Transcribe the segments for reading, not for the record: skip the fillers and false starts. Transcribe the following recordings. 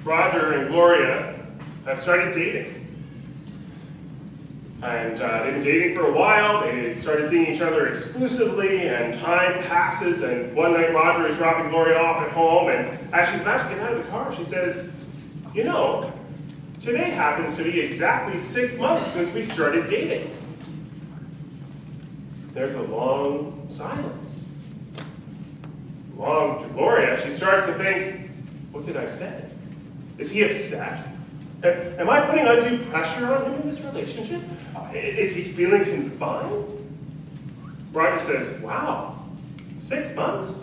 Roger and Gloria have started dating. And they've been dating for a while. They started seeing each other exclusively, and time passes, and one night Roger is dropping Gloria off at home, and as she's about to get out of the car, she says, "You know, today happens to be exactly 6 months since we started dating." There's a long silence. Long to Gloria, she starts to think, what did I say? Is he upset? Am I putting undue pressure on him in this relationship? Is he feeling confined? Roger says, wow, 6 months?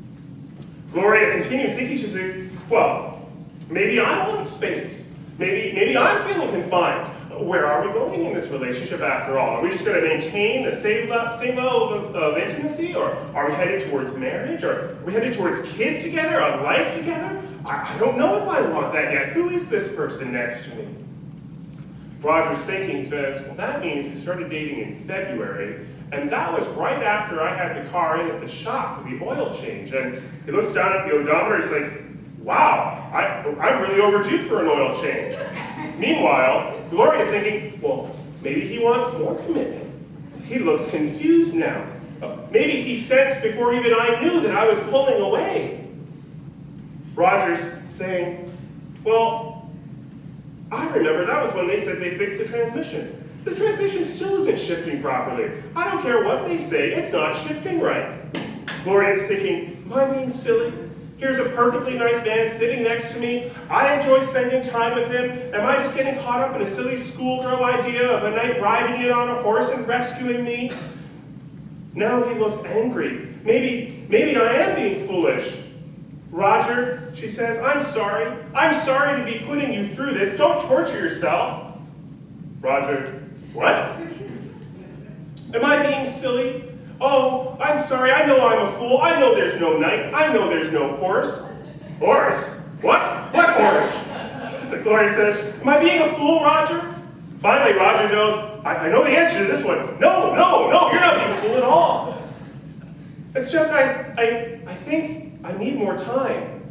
Gloria continues thinking, she says, well, maybe I want space. Maybe I'm feeling confined. Where are we going in this relationship after all? Are we just going to maintain the same level of intimacy? Or are we headed towards marriage? Or are we headed towards kids together, a life together? I don't know if I want that yet. Who is this person next to me? Roger's thinking, he says, well, that means we started dating in February, and that was right after I had the car in at the shop for the oil change. And he looks down at the odometer, he's like, wow, I'm really overdue for an oil change. Meanwhile, Gloria's thinking, well, maybe he wants more commitment. He looks confused now. Maybe he sensed before even I knew that I was pulling away. Roger's saying, well, I remember that was when they said they fixed the transmission. The transmission still isn't shifting properly. I don't care what they say, it's not shifting right. Gloria's thinking, am I being silly? Here's a perfectly nice man sitting next to me. I enjoy spending time with him. Am I just getting caught up in a silly schoolgirl idea of a knight riding in on a horse and rescuing me? Now he looks angry. Maybe I am being foolish. Roger, she says, I'm sorry. I'm sorry to be putting you through this. Don't torture yourself. Roger, what? Am I being silly? Oh, I'm sorry, I know I'm a fool. I know there's no knight. I know there's no horse. Horse? What? What horse? Gloria says, am I being a fool, Roger? Finally, Roger goes, I know the answer to this one. No, you're not being a fool at all. It's just, I think I need more time.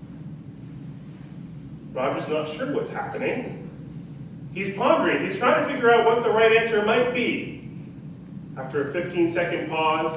Roger's not sure what's happening. He's pondering. He's trying to figure out what the right answer might be. After a 15-second pause,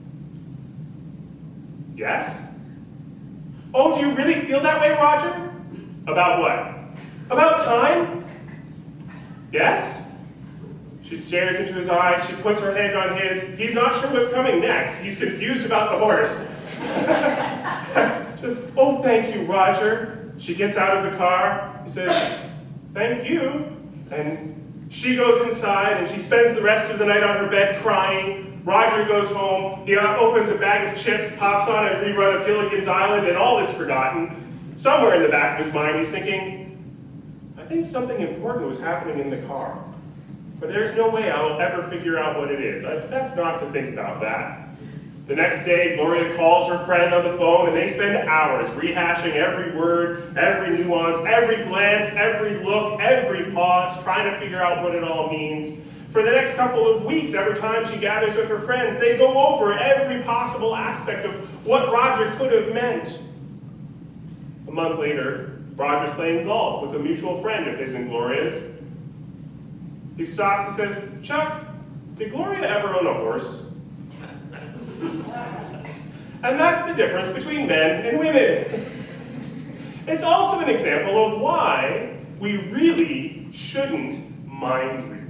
yes? Oh, do you really feel that way, Roger? About what? About time? Yes? She stares into his eyes, she puts her hand on his. He's not sure what's coming next. He's confused about the horse. Just, oh, thank you, Roger. She gets out of the car. He says, thank you. And she goes inside, and she spends the rest of the night on her bed crying. Roger goes home. He opens a bag of chips, pops on a rerun of Gilligan's Island, and all is forgotten. Somewhere in the back of his mind, he's thinking, I think something important was happening in the car. But there's no way I will ever figure out what it is. It's best not to think about that. The next day, Gloria calls her friend on the phone, and they spend hours rehashing every word, every nuance, every glance, every look, every pause, trying to figure out what it all means. For the next couple of weeks, every time she gathers with her friends, they go over every possible aspect of what Roger could have meant. A month later, Roger's playing golf with a mutual friend of his and Gloria's. He stops and says, Chuck, did Gloria ever own a horse? And that's the difference between men and women. It's also an example of why we really shouldn't mind read.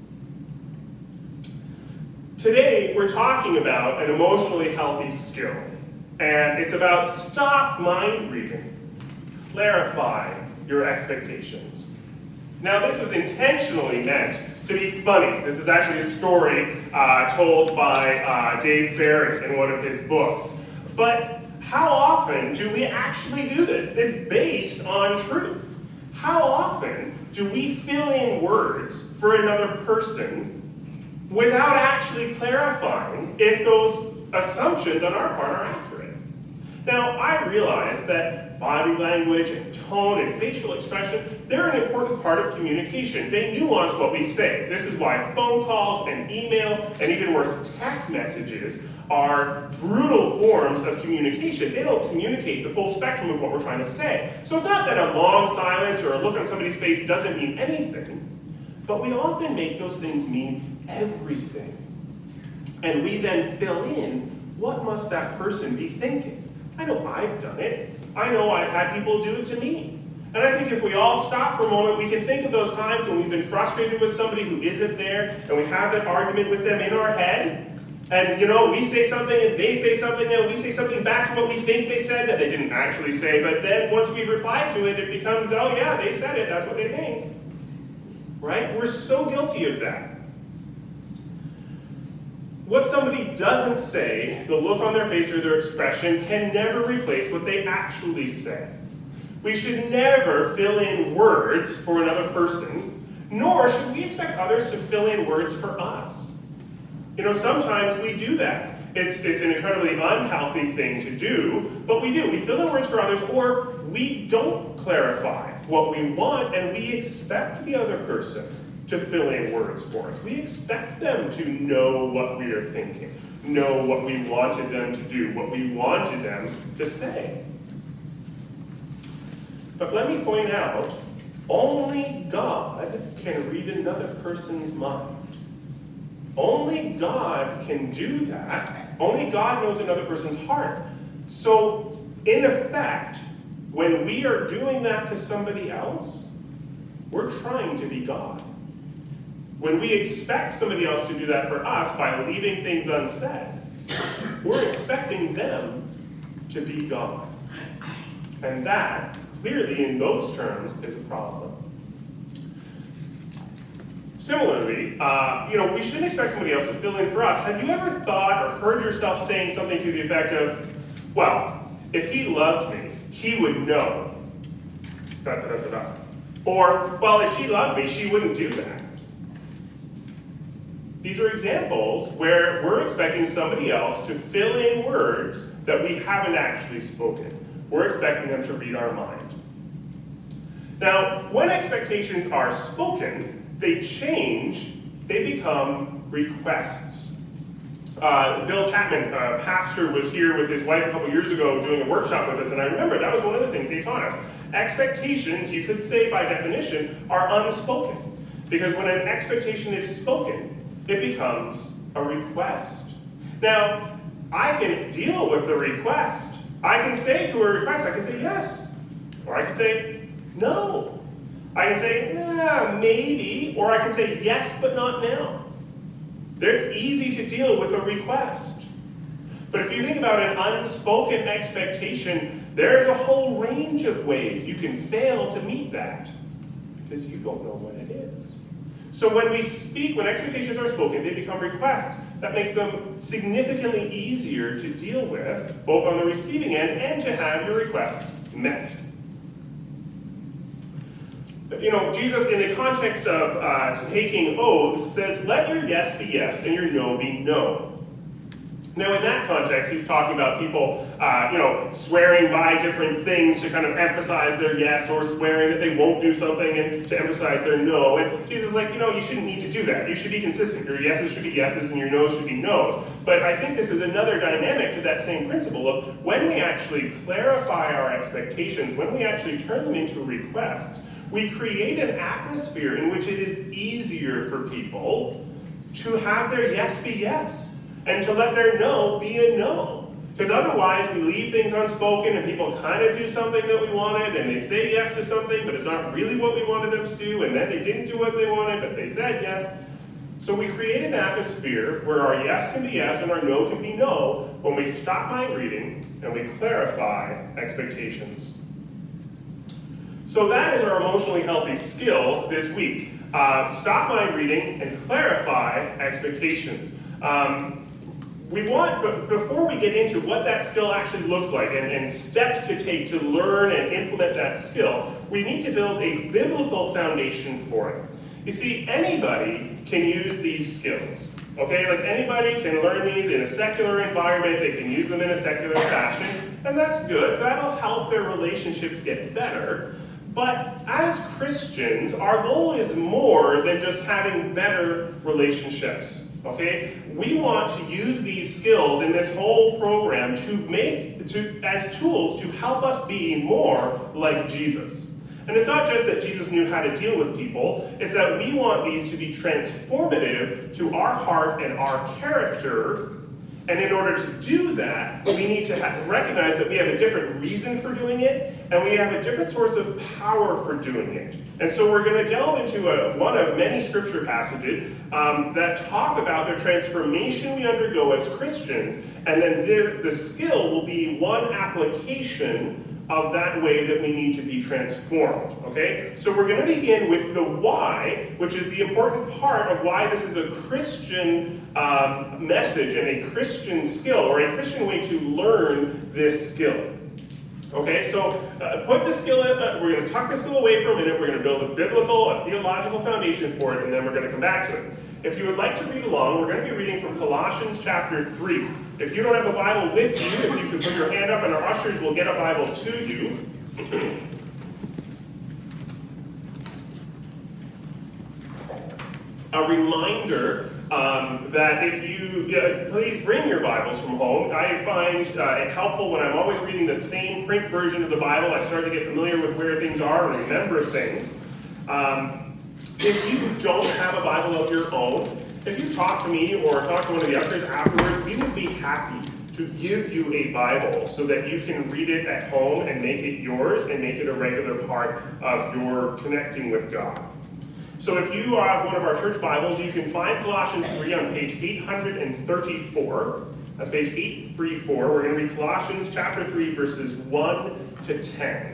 Today, we're talking about an emotionally healthy skill, and it's about stop mind reading. Clarify your expectations. Now, this was intentionally meant to be funny. This is actually a story told by Dave Barrett in one of his books. But how often do we actually do this? It's based on truth. How often do we fill in words for another person without actually clarifying if those assumptions on our part are accurate? Now, I realize that body language and tone and facial expression, they're an important part of communication. They nuance what we say. This is why phone calls and email, and even worse, text messages, are brutal forms of communication. They don't communicate the full spectrum of what we're trying to say. So it's not that a long silence or a look on somebody's face doesn't mean anything, but we often make those things mean everything. And we then fill in, what must that person be thinking? I know I've done it. I know I've had people do it to me. And I think if we all stop for a moment, we can think of those times when we've been frustrated with somebody who isn't there, and we have that argument with them in our head, and we say something and they say something, and we say something back to what we think they said that they didn't actually say, but then once we've replied to it, it becomes, oh yeah, they said it, that's what they think. Right? We're so guilty of that. What somebody doesn't say, the look on their face or their expression, can never replace what they actually say. We should never fill in words for another person, nor should we expect others to fill in words for us. Sometimes we do that. It's an incredibly unhealthy thing to do, but we do. We fill in words for others, or we don't clarify what we want, and we expect the other person to fill in words for us. We expect them to know what we are thinking, know what we wanted them to do, what we wanted them to say. But let me point out, only God can read another person's mind. Only God can do that. Only God knows another person's heart. So, in effect, when we are doing that to somebody else, we're trying to be God. When we expect somebody else to do that for us by leaving things unsaid, we're expecting them to be God. And that, clearly in those terms, is a problem. Similarly, we shouldn't expect somebody else to fill in for us. Have you ever thought or heard yourself saying something to the effect of, well, if he loved me, he would know. Or, well, if she loved me, she wouldn't do that. These are examples where we're expecting somebody else to fill in words that we haven't actually spoken. We're expecting them to read our mind. Now, when expectations are spoken, they change, they become requests. Bill Chapman, pastor, was here with his wife a couple years ago doing a workshop with us, and I remember that was one of the things he taught us. Expectations, you could say by definition, are unspoken. Because when an expectation is spoken, it becomes a request. Now, I can deal with the request. I can say to a request, I can say yes, or I can say no. I can say, maybe, or I can say yes, but not now. It's easy to deal with a request. But if you think about an unspoken expectation, there's a whole range of ways you can fail to meet that because you don't know what it is. So when we speak, when expectations are spoken, they become requests. That makes them significantly easier to deal with, both on the receiving end and to have your requests met. Jesus, in the context of taking oaths, says, let your yes be yes and your no be no. Now, in that context, he's talking about people, swearing by different things to kind of emphasize their yes, or swearing that they won't do something and to emphasize their no. And Jesus is like, you shouldn't need to do that. You should be consistent. Your yeses should be yeses and your no's should be no's. But I think this is another dynamic to that same principle of when we actually clarify our expectations, when we actually turn them into requests, we create an atmosphere in which it is easier for people to have their yes be yes. And to let their no be a no. Because otherwise we leave things unspoken and people kind of do something that we wanted and they say yes to something, but it's not really what we wanted them to do, and then they didn't do what they wanted, but they said yes. So we create an atmosphere where our yes can be yes and our no can be no when we stop mind reading and we clarify expectations. So that is our emotionally healthy skill this week. Stop mind reading and clarify expectations. But before we get into what that skill actually looks like and steps to take to learn and implement that skill, we need to build a biblical foundation for it. You see, anybody can use these skills. Okay, like anybody can learn these in a secular environment, they can use them in a secular fashion, and that's good. That'll help their relationships get better. But as Christians, our goal is more than just having better relationships. Okay? We want to use these skills in this whole program as tools to help us be more like Jesus. And it's not just that Jesus knew how to deal with people, it's that we want these to be transformative to our heart and our character. And in order to do that, we need to recognize that we have a different reason for doing it, and we have a different source of power for doing it. And so we're going to delve into one of many scripture passages that talk about the transformation we undergo as Christians, and then the skill will be one application of that way that we need to be transformed, okay? So we're going to begin with the why, which is the important part of why this is a Christian message and a Christian skill, or a Christian way to learn this skill. Okay, so put the skill in, we're going to tuck the skill away for a minute, we're going to build a biblical, a theological foundation for it, and then we're going to come back to it. If you would like to read along, we're going to be reading from Colossians chapter 3. If you don't have a Bible with you, if you can put your hand up and our ushers will get a Bible to you. A reminder that if you, please bring your Bibles from home. I find it helpful when I'm always reading the same print version of the Bible. I start to get familiar with where things are and remember things. If you don't have a Bible of your own, if you talk to me or talk to one of the ushers afterwards, we would be happy to give you a Bible so that you can read it at home and make it yours and make it a regular part of your connecting with God. So if you have one of our church Bibles, you can find Colossians 3 on page 834. That's page 834. We're going to read Colossians chapter 3, verses 1 to 10.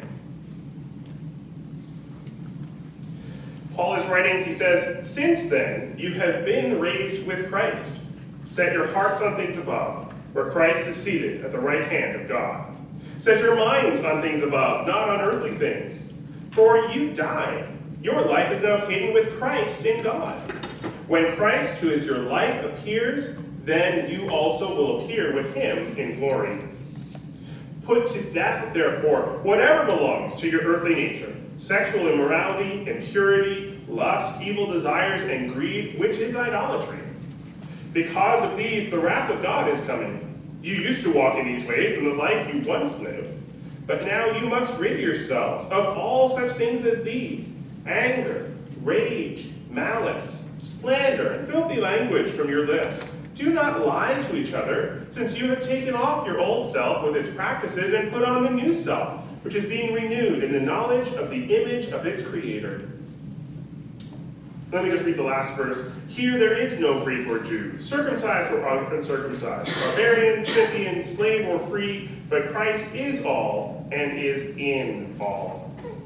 Paul is writing, he says, "Since then you have been raised with Christ. Set your hearts on things above, where Christ is seated at the right hand of God. Set your minds on things above, not on earthly things. For you died. Your life is now hidden with Christ in God. When Christ, who is your life, appears, then you also will appear with him in glory. Put to death, therefore, whatever belongs to your earthly nature, sexual immorality, impurity, lust, evil desires, and greed, which is idolatry. Because of these, the wrath of God is coming. You used to walk in these ways in the life you once lived. But now you must rid yourselves of all such things as these: anger, rage, malice, slander, and filthy language from your lips. Do not lie to each other, since you have taken off your old self with its practices and put on the new self, which is being renewed in the knowledge of the image of its creator." Let me just read the last verse. "Here there is no Greek or Jew, circumcised or uncircumcised, barbarian, Scythian, slave or free, but Christ is all and is in all."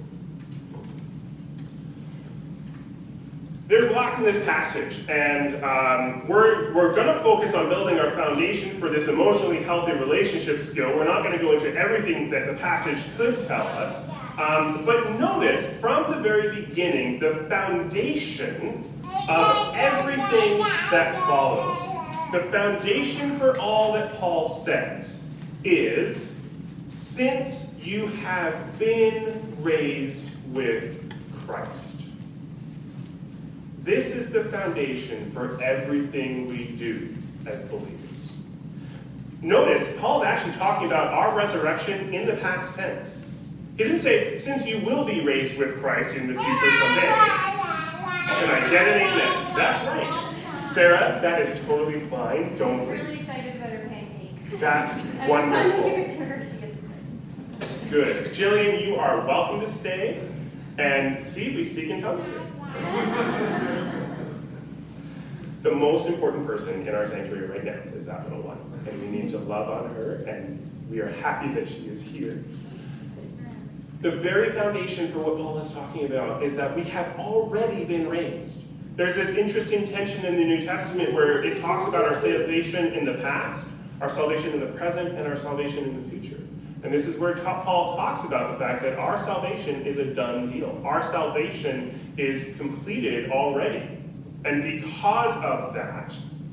There's lots in this passage, and we're going to focus on building our foundation for this emotionally healthy relationship skill. We're not going to go into everything that the passage could tell us, but notice from the very beginning the foundation of everything that follows. The foundation for all that Paul says is, since you have been raised with Christ. This is the foundation for everything we do as believers. Notice, Paul's actually talking about our resurrection in the past tense. He didn't say, since you will be raised with Christ in the future someday. Can I get an amen? That's right. Sarah, that is totally fine. Don't worry. I'm really excited about her pancake. That's Every wonderful. time I give it to her, she gets excited. Good. Jillian, you are welcome to stay. And see, we speak in tongues here. The most important person in our sanctuary right now is that little one. And we need to love on her, and we are happy that she is here. The very foundation for what Paul is talking about is that we have already been raised. There's this interesting tension in the New Testament where it talks about our salvation in the past, our salvation in the present, and our salvation in the future. And this is where Paul talks about the fact that our salvation is a done deal. Our salvation is completed already. And because of that,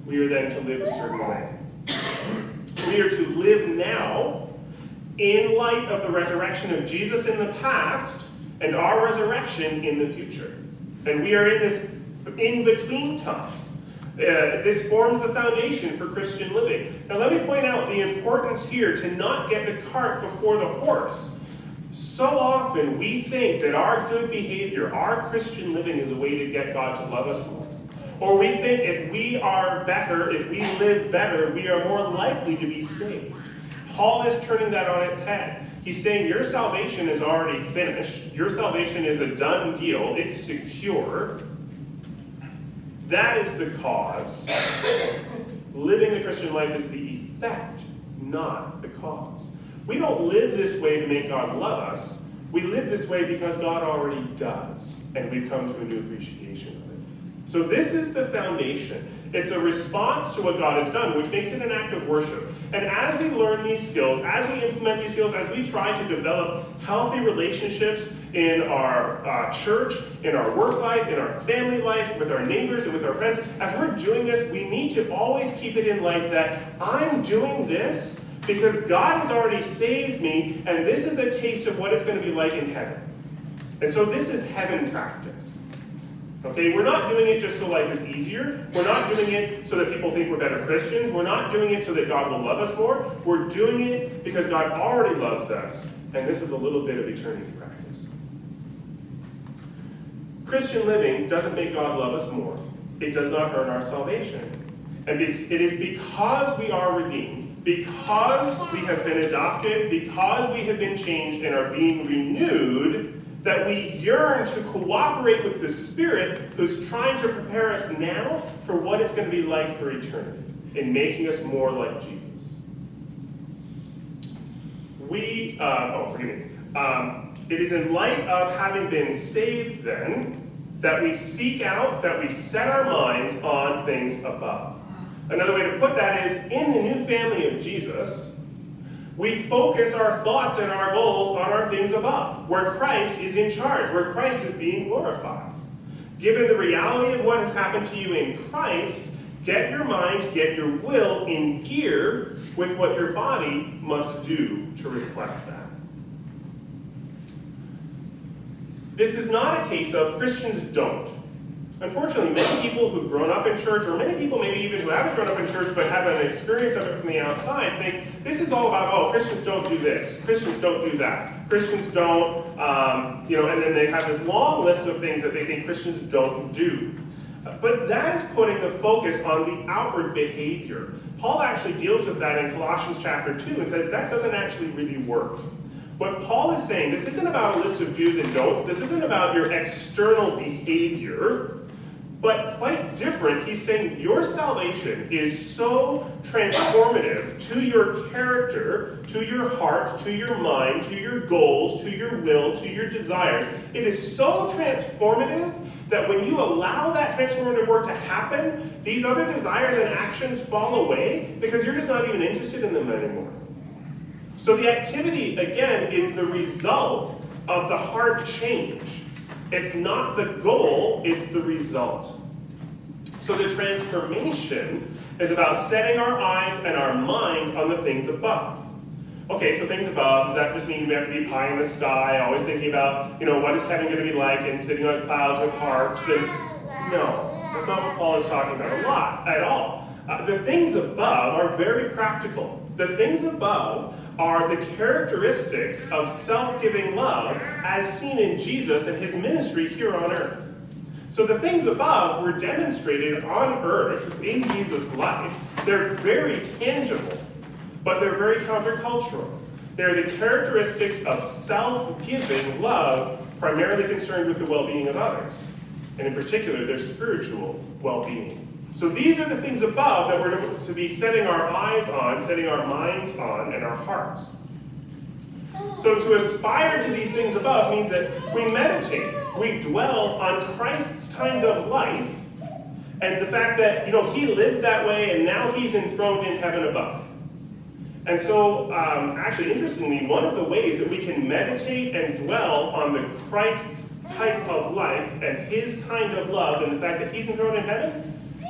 we are then to live a certain way. We are to live now in light of the resurrection of Jesus in the past and our resurrection in the future. And we are in this in-between times. This forms the foundation for Christian living. Now let me point out the importance here to not get the cart before the horse. So often we think that our good behavior, our Christian living is a way to get God to love us more. Or we think if we are better, if we live better, we are more likely to be saved. Paul is turning that on its head. He's saying your salvation is already finished. Your salvation is a done deal. It's secure. That is the cause. Living the Christian life is the effect, not the cause. We don't live this way to make God love us. We live this way because God already does, and we've come to a new appreciation of it. So this is the foundation. It's a response to what God has done, which makes it an act of worship. And as we learn these skills, as we implement these skills, as we try to develop healthy relationships in our church, in our work life, in our family life, with our neighbors and with our friends, as we're doing this, we need to always keep it in light that I'm doing this because God has already saved me, and this is a taste of what it's going to be like in heaven. And so this is heaven practice. Okay, we're not doing it just so life is easier. We're not doing it so that people think we're better Christians. We're not doing it so that God will love us more. We're doing it because God already loves us, and this is a little bit of eternity practice. Christian living doesn't make God love us more. It does not earn our salvation. And it is because we are redeemed, because we have been adopted, because we have been changed and are being renewed, that we yearn to cooperate with the Spirit who's trying to prepare us now for what it's going to be like for eternity, in making us more like Jesus. It is in light of having been saved then, that we seek out, that we set our minds on things above. Another way to put that is, in the new family of Jesus, we focus our thoughts and our goals on our things above, where Christ is in charge, where Christ is being glorified. Given the reality of what has happened to you in Christ, get your mind, get your will in gear with what your body must do to reflect that. This is not a case of Christians don't. Unfortunately, many people who've grown up in church, or many people maybe even who haven't grown up in church but have an experience of it from the outside, think this is all about, oh, Christians don't do this, Christians don't do that, Christians don't, and then they have this long list of things that they think Christians don't do. But that is putting the focus on the outward behavior. Paul actually deals with that in Colossians chapter 2 and says that doesn't actually really work. What Paul is saying, this isn't about a list of do's and don'ts, this isn't about your external behavior, but quite different. He's saying your salvation is so transformative to your character, to your heart, to your mind, to your goals, to your will, to your desires. It is so transformative that when you allow that transformative work to happen, these other desires and actions fall away because you're just not even interested in them anymore. So the activity, again, is the result of the heart change. It's not the goal, it's the result. So the transformation is about setting our eyes and our mind on the things above. Okay, so things above, does that just mean we have to be pie in the sky, always thinking about, what is heaven going to be like, and sitting on clouds with harps? And no, that's not what Paul is talking about a lot, at all. The things above are very practical. The things above are the characteristics of self-giving love as seen in Jesus and his ministry here on earth. So the things above were demonstrated on earth in Jesus' life. They're very tangible, but they're very countercultural. They're the characteristics of self-giving love, primarily concerned with the well-being of others, and in particular, their spiritual well-being. So these are the things above that we're to be setting our eyes on, setting our minds on, and our hearts. So to aspire to these things above means that we meditate, we dwell on Christ's kind of life, and the fact that, he lived that way and now he's enthroned in heaven above. And so, actually, interestingly, one of the ways that we can meditate and dwell on the Christ's type of life and his kind of love and the fact that he's enthroned in heaven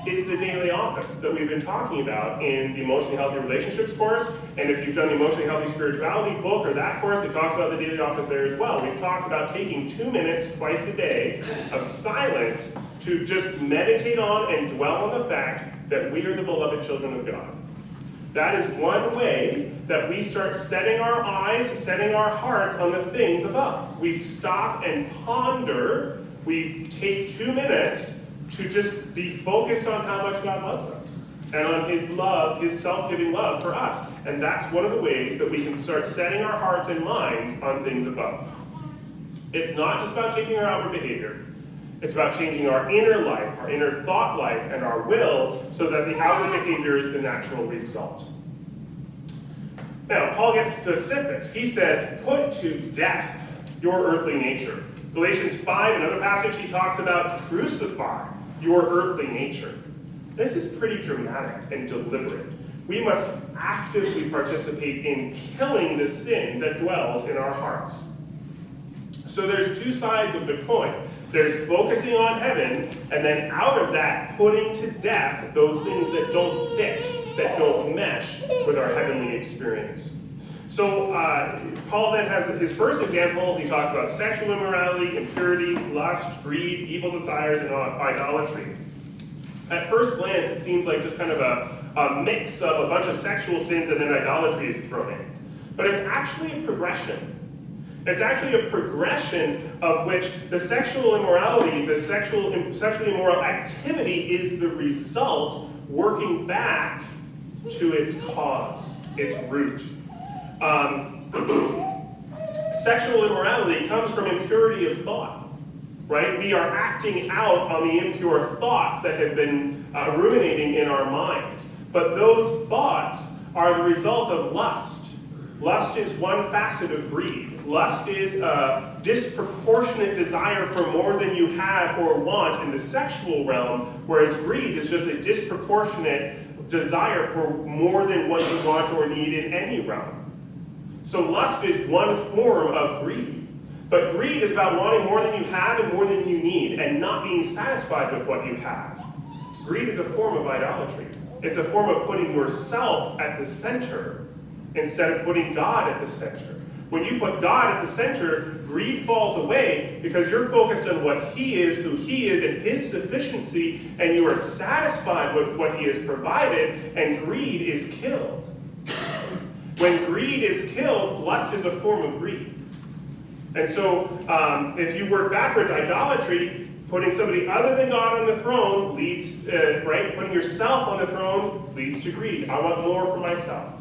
is the daily office that we've been talking about in the Emotionally Healthy Relationships course. And if you've done the Emotionally Healthy Spirituality book or that course, it talks about the daily office there as well. We've talked about taking 2 minutes twice a day of silence to just meditate on and dwell on the fact that we are the beloved children of God. That is one way that we start setting our eyes, setting our hearts on the things above. We stop and ponder. We take 2 minutes to just be focused on how much God loves us and on his love, his self-giving love for us. And that's one of the ways that we can start setting our hearts and minds on things above. It's not just about changing our outward behavior. It's about changing our inner life, our inner thought life, and our will so that the outward behavior is the natural result. Now, Paul gets specific. He says, put to death your earthly nature. Galatians 5, another passage, he talks about crucify your earthly nature. This is pretty dramatic and deliberate. We must actively participate in killing the sin that dwells in our hearts. So there's two sides of the coin. There's focusing on heaven, and then out of that, putting to death those things that don't fit, that don't mesh with our heavenly experience. So Paul then has his first example. He talks about sexual immorality, impurity, lust, greed, evil desires, and idolatry. At first glance, it seems like just kind of a mix of a bunch of sexual sins and then idolatry is thrown in. But it's actually a progression. It's actually a progression of which the sexual immorality, the sexually immoral activity is the result working back to its cause, its root. Sexual immorality comes from impurity of thought, right? We are acting out on the impure thoughts that have been ruminating in our minds. But those thoughts are the result of lust. Lust is one facet of greed. Lust is a disproportionate desire for more than you have or want in the sexual realm, whereas greed is just a disproportionate desire for more than what you want or need in any realm. So lust is one form of greed. But greed is about wanting more than you have and more than you need and not being satisfied with what you have. Greed is a form of idolatry. It's a form of putting yourself at the center instead of putting God at the center. When you put God at the center, greed falls away because you're focused on what he is, who he is, and his sufficiency, and you are satisfied with what he has provided, and greed is killed. When greed is killed, lust is a form of greed. And so, if you work backwards, idolatry, putting somebody other than God on the throne leads, right? Putting yourself on the throne leads to greed. I want more for myself.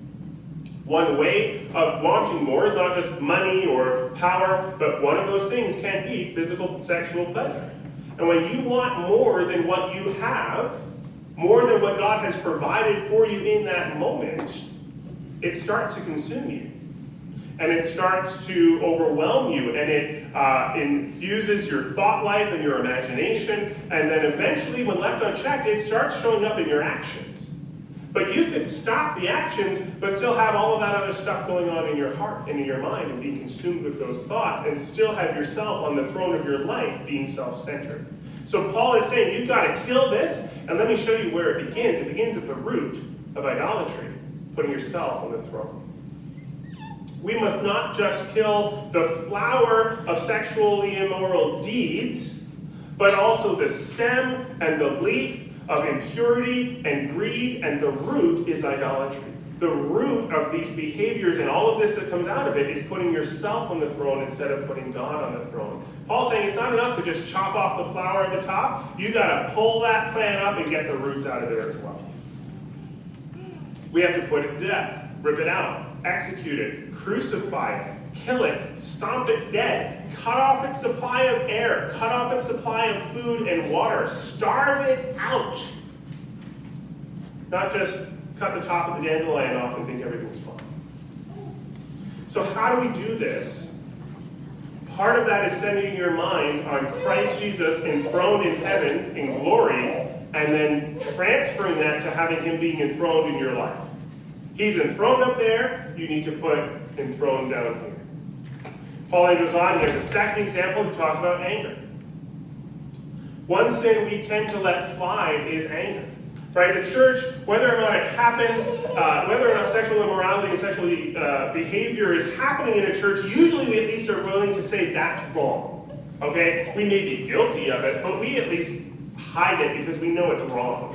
One way of wanting more is not just money or power, but one of those things can be physical sexual pleasure. And when you want more than what you have, more than what God has provided for you in that moment, it starts to consume you. And it starts to overwhelm you, and it infuses your thought life and your imagination, and then eventually, when left unchecked, it starts showing up in your actions. But you could stop the actions, but still have all of that other stuff going on in your heart and in your mind and be consumed with those thoughts, and still have yourself on the throne of your life being self-centered. So Paul is saying, you've got to kill this, and let me show you where it begins. It begins at the root of idolatry, putting yourself on the throne. We must not just kill the flower of sexually immoral deeds, but also the stem and the leaf of impurity and greed, and the root is idolatry. The root of these behaviors and all of this that comes out of it is putting yourself on the throne instead of putting God on the throne. Paul's saying it's not enough to just chop off the flower at the top. You've got to pull that plant up and get the roots out of there as well. We have to put it to death, rip it out, execute it, crucify it, kill it, stomp it dead, cut off its supply of air, cut off its supply of food and water, starve it out. Not just cut the top of the dandelion off and think everything's fine. So how do we do this? Part of that is centering your mind on Christ Jesus enthroned in heaven in glory, and then transferring that to having him being enthroned in your life. He's enthroned up there, you need to put enthroned down here. Paul then goes on, he has a second example, he talks about anger. One sin we tend to let slide is anger. Right? The church, whether or not it happens, whether or not sexual immorality and sexual behavior is happening in a church, usually we at least are willing to say that's wrong. Okay? We may be guilty of it, but we at least hide it because we know it's wrong.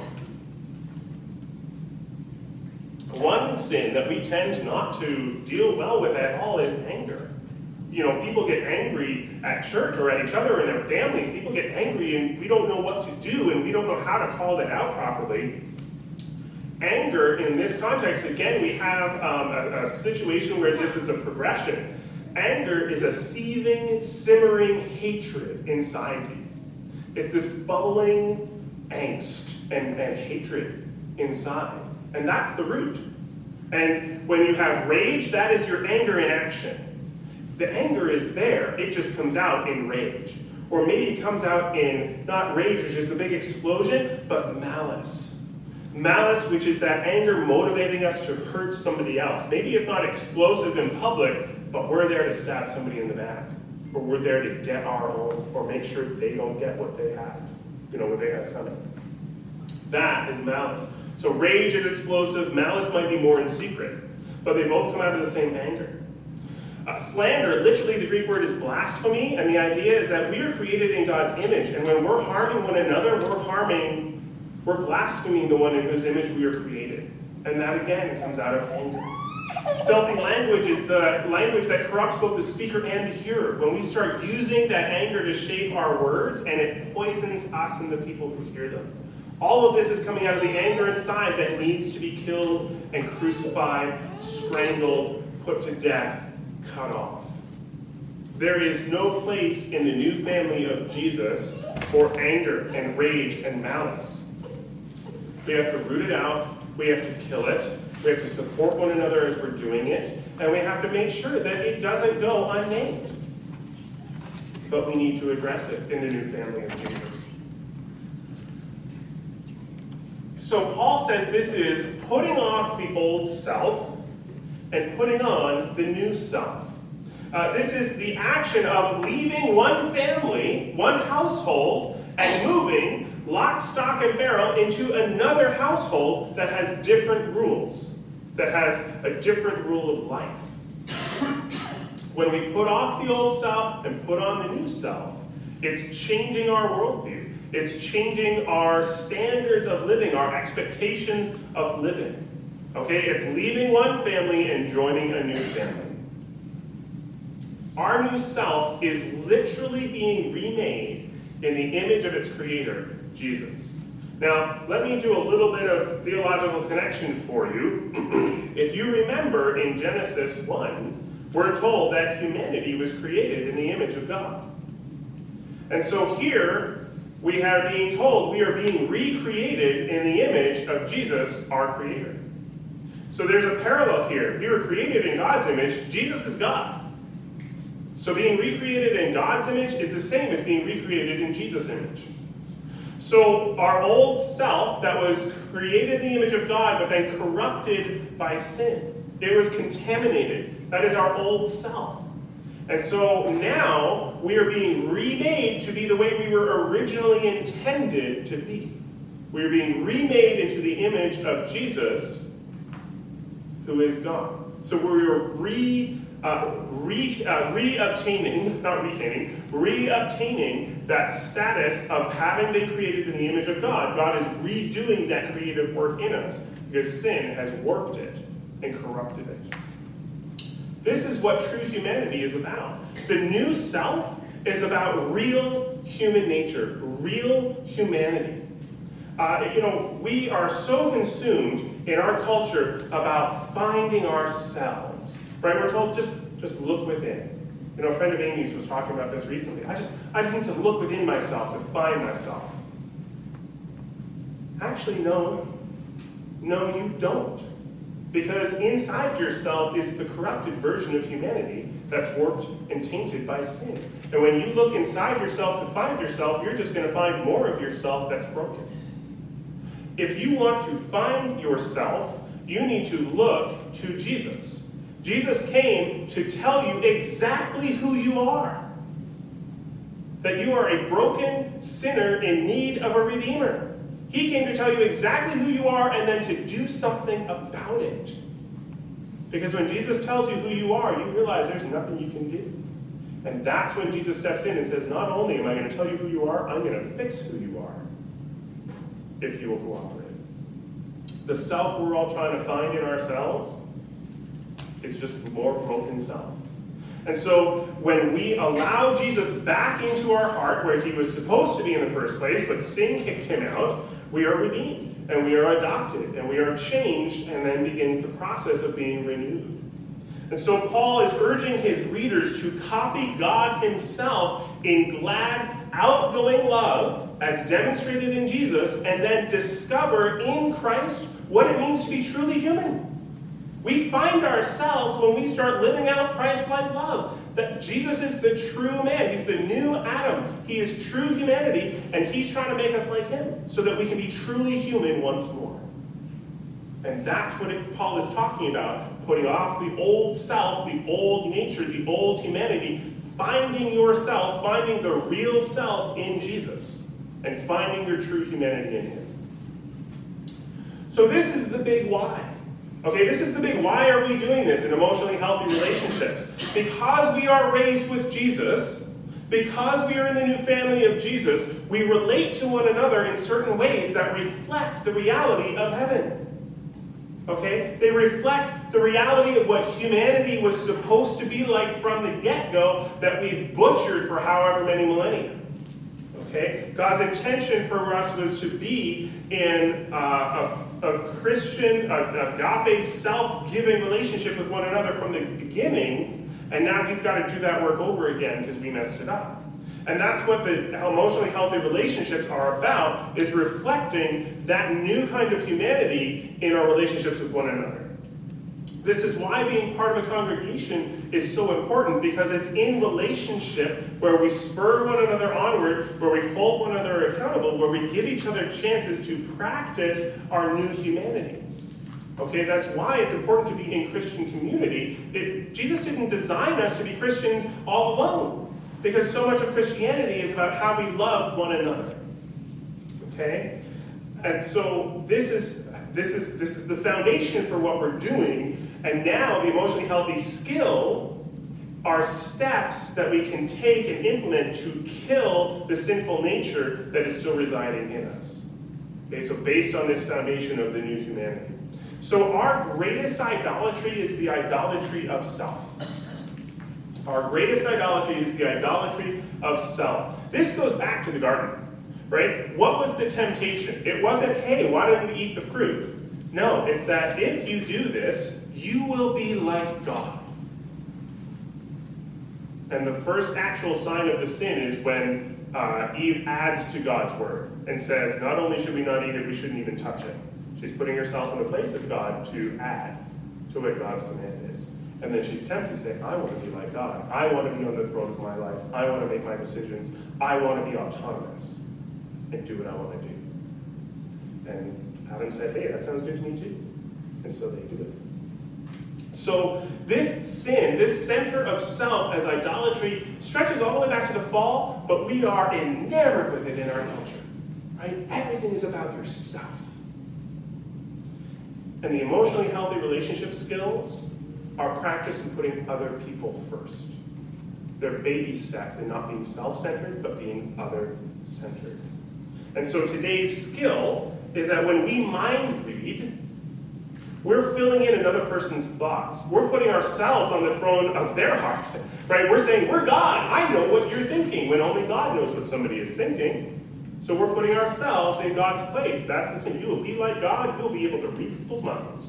One sin that we tend not to deal well with at all is anger. People get angry at church or at each other and their families. People get angry and we don't know what to do and we don't know how to call it out properly. Anger, in this context, again, we have a situation where this is a progression. Anger is a seething, simmering hatred inside you. It's this bubbling angst and hatred inside. And that's the root. And when you have rage, that is your anger in action. The anger is there, it just comes out in rage. Or maybe it comes out in, not rage, which is the big explosion, but malice. Malice, which is that anger motivating us to hurt somebody else. Maybe it's not explosive in public, but we're there to stab somebody in the back. Or we're there to get our own, or make sure they don't get what they have. What they have coming. That is malice. So rage is explosive, malice might be more in secret, but they both come out of the same anger. Slander, literally the Greek word is blasphemy, and the idea is that we are created in God's image, and when we're harming one another, we're blaspheming the one in whose image we are created. And that again comes out of anger. Filthy language is the language that corrupts both the speaker and the hearer. When we start using that anger to shape our words, and it poisons us and the people who hear them. All of this is coming out of the anger inside that needs to be killed and crucified, strangled, put to death, cut off. There is no place in the new family of Jesus for anger and rage and malice. We have to root it out, we have to kill it, we have to support one another as we're doing it, and we have to make sure that it doesn't go unnamed. But we need to address it in the new family of Jesus. So Paul says this is putting off the old self and putting on the new self. This is the action of leaving one family, one household, and moving lock, stock, and barrel into another household that has different rules, that has a different rule of life. When we put off the old self and put on the new self, it's changing our worldview. It's changing our standards of living, our expectations of living. Okay, it's leaving one family and joining a new family. Our new self is literally being remade in the image of its creator, Jesus. Now, let me do a little bit of theological connection for you. If you remember in Genesis 1, we're told that humanity was created in the image of God. And so here, we are being told we are being recreated in the image of Jesus, our creator. So there's a parallel here. We were created in God's image. Jesus is God. So being recreated in God's image is the same as being recreated in Jesus' image. So our old self that was created in the image of God but then corrupted by sin, it was contaminated. That is our old self. And so now we are being remade to be the way we were originally intended to be. We are being remade into the image of Jesus, who is God. So we are reobtaining that status of having been created in the image of God. God is redoing that creative work in us because sin has warped it and corrupted it. This is what true humanity is about. The new self is about real human nature, real humanity. We are so consumed in our culture about finding ourselves. Right? We're told just look within. A friend of Amy's was talking about this recently. I just need to look within myself to find myself. Actually, no, you don't. Because inside yourself is the corrupted version of humanity that's warped and tainted by sin. And when you look inside yourself to find yourself, you're just going to find more of yourself that's broken. If you want to find yourself, you need to look to Jesus. Jesus came to tell you exactly who you are. that you are a broken sinner in need of a Redeemer. He came to tell you exactly who you are and then to do something about it. Because when Jesus tells you who you are, you realize there's nothing you can do. And that's when Jesus steps in and says, not only am I going to tell you who you are, I'm going to fix who you are, if you will cooperate. The self we're all trying to find in ourselves is just more broken self. And so when we allow Jesus back into our heart, where he was supposed to be in the first place, but sin kicked him out, we are redeemed, and we are adopted, and we are changed, and then begins the process of being renewed. And so Paul is urging his readers to copy God himself in glad, outgoing love, as demonstrated in Jesus, and then discover in Christ what it means to be truly human. We find ourselves when we start living out Christ-like love. That Jesus is the true man. He's the new Adam. He is true humanity, and he's trying to make us like him so that we can be truly human once more. And that's what Paul is talking about, putting off the old self, the old nature, the old humanity, finding yourself, finding the real self in Jesus, and finding your true humanity in him. So this is the big why. Okay, this is the big why are we doing this in emotionally healthy relationships? Because we are raised with Jesus, because we are in the new family of Jesus, we relate to one another in certain ways that reflect the reality of heaven. Okay? They reflect the reality of what humanity was supposed to be like from the get-go that we've butchered for however many millennia. Okay? God's intention for us was to be in a Christian, agape, self-giving relationship with one another from the beginning, and now he's got to do that work over again because we messed it up. And that's what the emotionally healthy relationships are about, is reflecting that new kind of humanity in our relationships with one another. This is why being part of a congregation is so important, because it's in relationship where we spur one another onward, where we hold one another accountable, where we give each other chances to practice our new humanity. Okay, that's why it's important to be in Christian community. Jesus didn't design us to be Christians all alone, because so much of Christianity is about how we love one another. Okay? And so this is the foundation for what we're doing. And now the emotionally healthy skill are steps that we can take and implement to kill the sinful nature that is still residing in us. Okay, so based on this foundation of the new humanity. So our greatest idolatry is the idolatry of self. Our greatest idolatry is the idolatry of self. This goes back to the garden, right? What was the temptation? It wasn't, hey, why don't we eat the fruit? No, it's that if you do this, you will be like God. And the first actual sign of the sin is when Eve adds to God's word and says, not only should we not eat it, we shouldn't even touch it. She's putting herself in the place of God to add to what God's command is. And then she's tempted to say, I want to be like God. I want to be on the throne of my life. I want to make my decisions. I want to be autonomous and do what I want to do. And Adam said, hey, that sounds good to me too. And so they do it. So this sin, this center of self as idolatry, stretches all the way back to the fall, but we are enamored with it in our culture. Right? Everything is about yourself. And the emotionally healthy relationship skills are practiced in putting other people first. They're baby steps in not being self-centered, but being other-centered. And so today's skill is that when we mind read, we're filling in another person's thoughts. We're putting ourselves on the throne of their heart, right? We're saying, we're God. I know what you're thinking, when only God knows what somebody is thinking. So we're putting ourselves in God's place. That's the thing. You will be like God. You'll be able to read people's minds.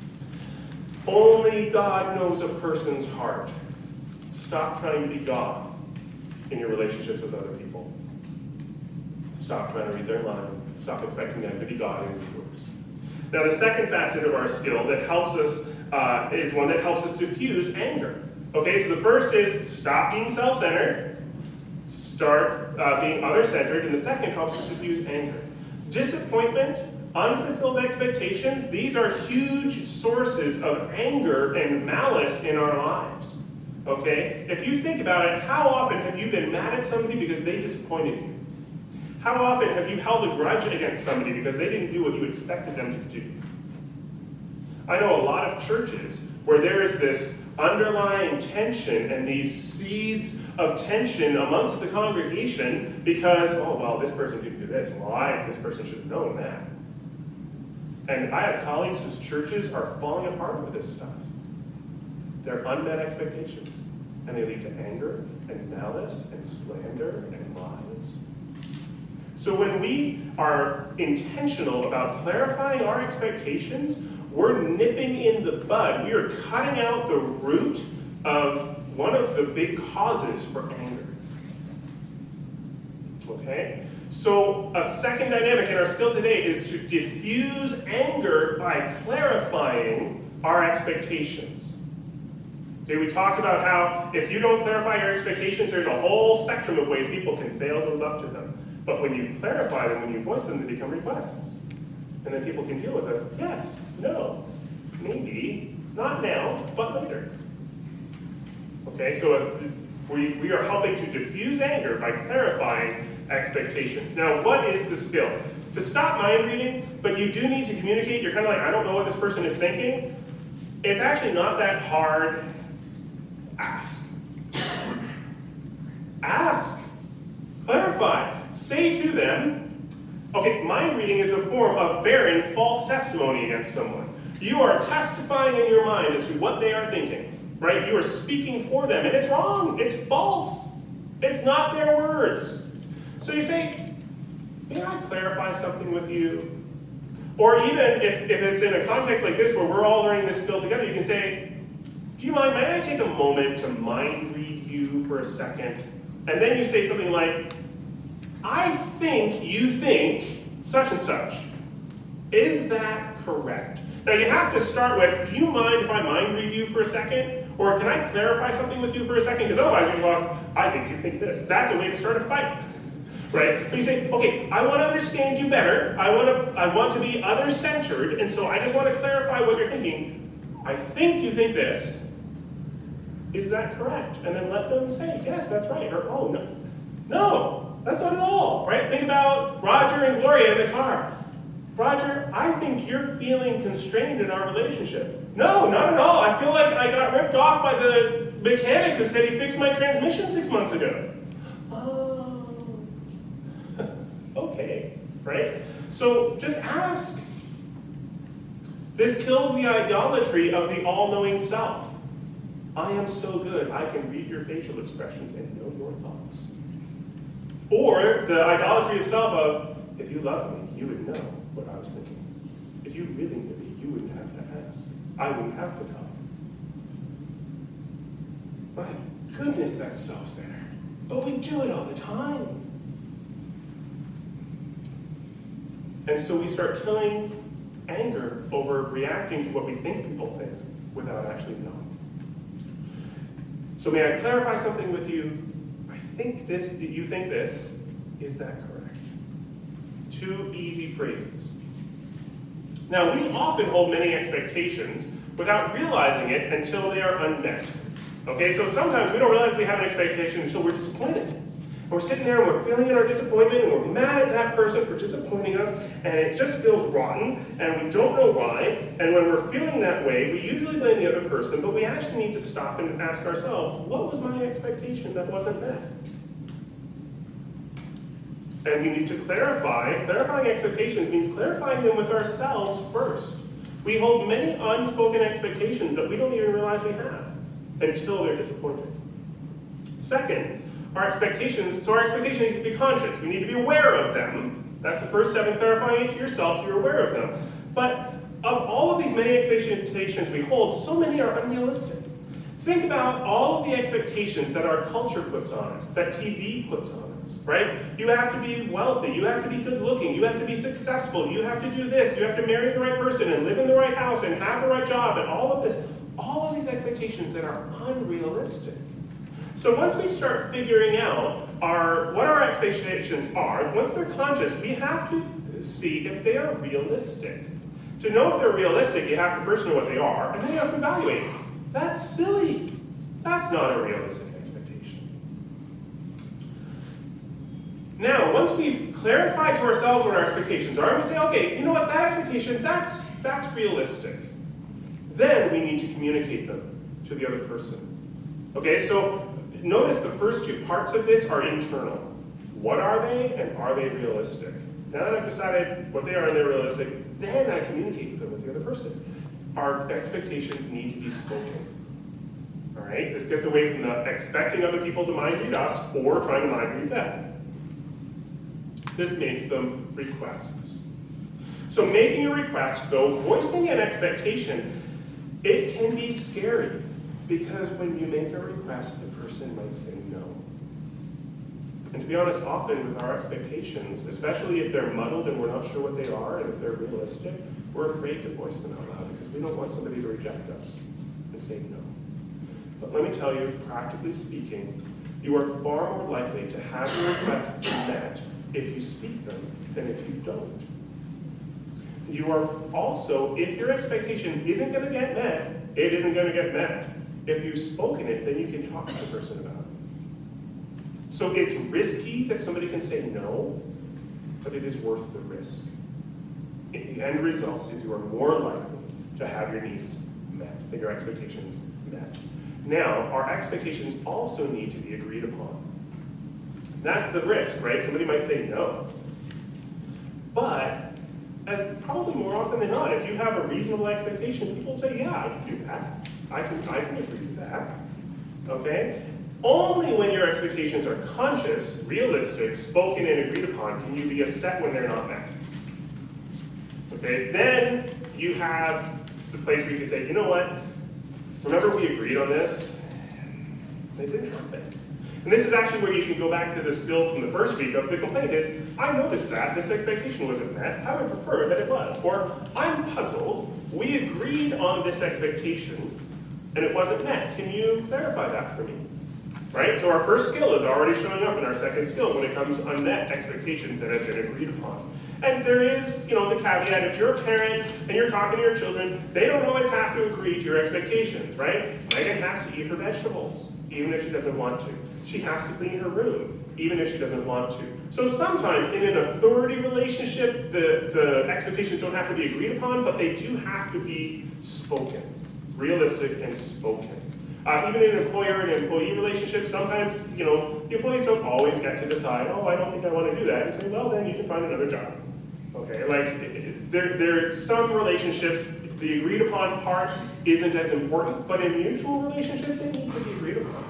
Only God knows a person's heart. Stop trying to be God in your relationships with other people. Stop trying to read their mind. Stop expecting them to be God in yours. Now, the second facet of our skill that helps us is one that helps us diffuse anger. Okay, so the first is stop being self-centered, start being other-centered, and the second helps us diffuse anger. Disappointment, unfulfilled expectations, these are huge sources of anger and malice in our lives. Okay? If you think about it, how often have you been mad at somebody because they disappointed you? How often have you held a grudge against somebody because they didn't do what you expected them to do? I know a lot of churches where there is this underlying tension and these seeds of tension amongst the congregation because, oh, well, this person didn't do this. Well, this person should have known that. And I have colleagues whose churches are falling apart with this stuff. They're unmet expectations. And they lead to anger and malice and slander and lies. So when we are intentional about clarifying our expectations, we're nipping in the bud. We are cutting out the root of one of the big causes for anger. Okay? So a second dynamic in our skill today is to diffuse anger by clarifying our expectations. Okay, we talked about how if you don't clarify your expectations, there's a whole spectrum of ways people can fail to live up to them. But when you clarify them, when you voice them, they become requests. And then people can deal with it. Yes, no, maybe, not now, but later. Okay, so we are helping to diffuse anger by clarifying expectations. Now, what is the skill? To stop mind reading, but you do need to communicate. You're kind of like, I don't know what this person is thinking. It's actually not that hard. Ask. Ask. Clarify. Say to them, okay, mind reading is a form of bearing false testimony against someone. You are testifying in your mind as to what they are thinking, right? You are speaking for them, and it's wrong. It's false. It's not their words. So you say, may I clarify something with you? Or even if it's in a context like this where we're all learning this skill together, you can say, do you mind, may I take a moment to mind read you for a second? And then you say something like, I think you think such and such. Is that correct? Now you have to start with, do you mind if I mind read you for a second? Or can I clarify something with you for a second? Because otherwise you go, I think you think this. That's a way to start a fight. Right? But you say, okay, I want to understand you better. I want to be other-centered, and so I just want to clarify what you're thinking. I think you think this. Is that correct? And then let them say, yes, that's right. Or, oh, no. No, that's not at all. Right? Think about Roger and Gloria in the car. Roger, I think you're feeling constrained in our relationship. No, not at all. I feel like I got ripped off by the mechanic who said he fixed my transmission 6 months ago. Okay, right? So just ask. This kills the idolatry of the all-knowing self. I am so good, I can read your facial expressions and know your thoughts. Or the idolatry of self of, if you loved me, you would know what I was thinking. If you really knew me, you wouldn't have to ask. I wouldn't have to talk. My goodness, that's self-centered. But we do it all the time. And so we start killing anger over reacting to what we think people think without actually knowing. So may I clarify something with you? I think this, you think this. Is that correct? Two easy phrases. Now, we often hold many expectations without realizing it until they are unmet. Okay, so sometimes we don't realize we have an expectation until we're disappointed. And we're sitting there and we're feeling our disappointment and we're mad at that person for disappointing us and it just feels rotten and we don't know why. And when we're feeling that way, we usually blame the other person, but we actually need to stop and ask ourselves, what was my expectation that wasn't met? And we need to clarify. Clarifying expectations means clarifying them with ourselves first. We hold many unspoken expectations that we don't even realize we have until they're disappointed. Second, our expectations needs to be conscious. We need to be aware of them. That's the first step in clarifying it to yourself, so you're aware of them. But of all of these many expectations we hold, so many are unrealistic. Think about all of the expectations that our culture puts on us, that TV puts on us, right? You have to be wealthy, you have to be good looking, you have to be successful, you have to do this, you have to marry the right person and live in the right house and have the right job and all of this. All of these expectations that are unrealistic. So once we start figuring out what our expectations are, once they're conscious, we have to see if they are realistic. To know if they're realistic, you have to first know what they are, and then you have to evaluate. That's silly. That's not a realistic expectation. Now, once we've clarified to ourselves what our expectations are, and we say, okay, you know what, that expectation, that's realistic. Then we need to communicate them to the other person. Okay, so notice the first two parts of this are internal. What are they, and are they realistic? Now that I've decided what they are and they're realistic, then I communicate them with the other person. Our expectations need to be spoken. All right, this gets away from the expecting other people to mind read us or trying to mind read them. This makes them requests. So making a request, though, voicing an expectation, it can be scary because when you make a request, the person might say no. And to be honest, often with our expectations, especially if they're muddled and we're not sure what they are and if they're realistic, we're afraid to voice them out loud because we don't want somebody to reject us and say no. But let me tell you, practically speaking, you are far more likely to have your requests met if you speak them than if you don't. You are also, if your expectation isn't going to get met, it isn't going to get met. If you've spoken it, then you can talk to the person about it. So it's risky that somebody can say no, but it is worth the risk. The end result is you are more likely to have your needs met, and your expectations met. Now, our expectations also need to be agreed upon. That's the risk, right? Somebody might say no. But, and probably more often than not, if you have a reasonable expectation, people say, yeah, I can do that. I can agree to that. Okay? Only when your expectations are conscious, realistic, spoken, and agreed upon can you be upset when they're not met. Okay? Then you have the place where you can say, you know what? Remember we agreed on this? It didn't happen. And this is actually where you can go back to the skill from the first week of the complaint is, I noticed that this expectation wasn't met. I would prefer that it was. Or, I'm puzzled. We agreed on this expectation, and it wasn't met. Can you clarify that for me? Right? So our first skill is already showing up in our second skill when it comes to unmet expectations that have been agreed upon. And there is, the caveat, if you're a parent and you're talking to your children, they don't always have to agree to your expectations, right? Megan has to eat her vegetables, even if she doesn't want to. She has to clean her room, even if she doesn't want to. So sometimes in an authority relationship, the expectations don't have to be agreed upon, but they do have to be spoken, realistic and spoken. Even in an employer and employee relationship, sometimes, the employees don't always get to decide, oh, I don't think I want to do that. You say, well, then you can find another job. Okay, like, there are some relationships, the agreed upon part isn't as important, but in mutual relationships, it needs to be agreed upon.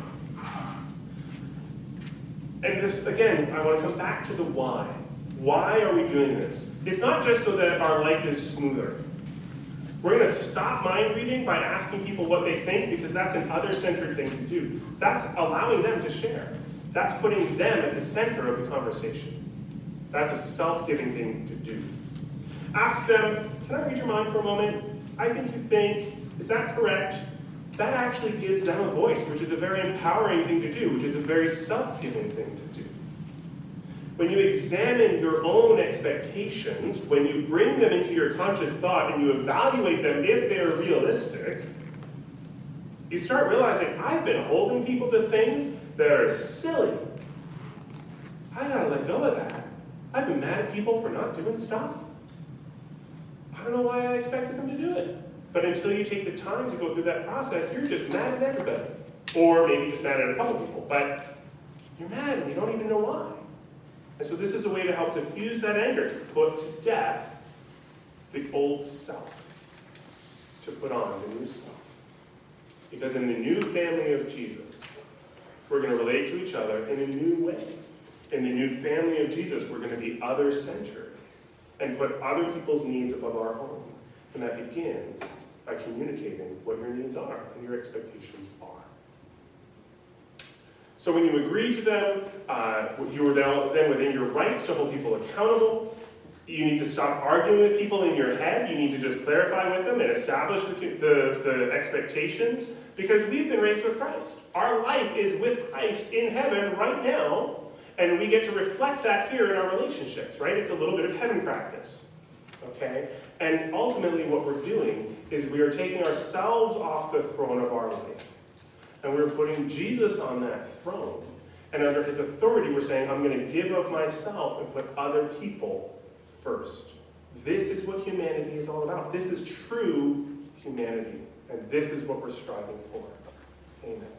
And this, again, I want to come back to the why. Why are we doing this? It's not just so that our life is smoother. We're going to stop mind reading by asking people what they think because that's an other-centered thing to do. That's allowing them to share. That's putting them at the center of the conversation. That's a self-giving thing to do. Ask them, can I read your mind for a moment? I think you think, is that correct? That actually gives them a voice, which is a very empowering thing to do, which is a very self-giving thing to do. When you examine your own expectations, when you bring them into your conscious thought and you evaluate them if they're realistic, you start realizing, I've been holding people to things that are silly. I gotta let go of that. I've been mad at people for not doing stuff. I don't know why I expected them to do it. But until you take the time to go through that process, you're just mad at everybody. Or maybe just mad at a couple people. But you're mad and you don't even know why. And so this is a way to help diffuse that anger, to put to death the old self, to put on the new self. Because in the new family of Jesus, we're going to relate to each other in a new way. In the new family of Jesus, we're going to be other-centered and put other people's needs above our own. And that begins by communicating what your needs are and your expectations are. So when you agree to them, you are then within your rights to hold people accountable. You need to stop arguing with people in your head. You need to just clarify with them and establish the expectations, because we've been raised with Christ. Our life is with Christ in heaven right now, and we get to reflect that here in our relationships, right? It's a little bit of heaven practice, okay? And ultimately what we're doing is we are taking ourselves off the throne of our life. And we're putting Jesus on that throne. And under his authority, we're saying, I'm going to give of myself and put other people first. This is what humanity is all about. This is true humanity. And this is what we're striving for. Amen.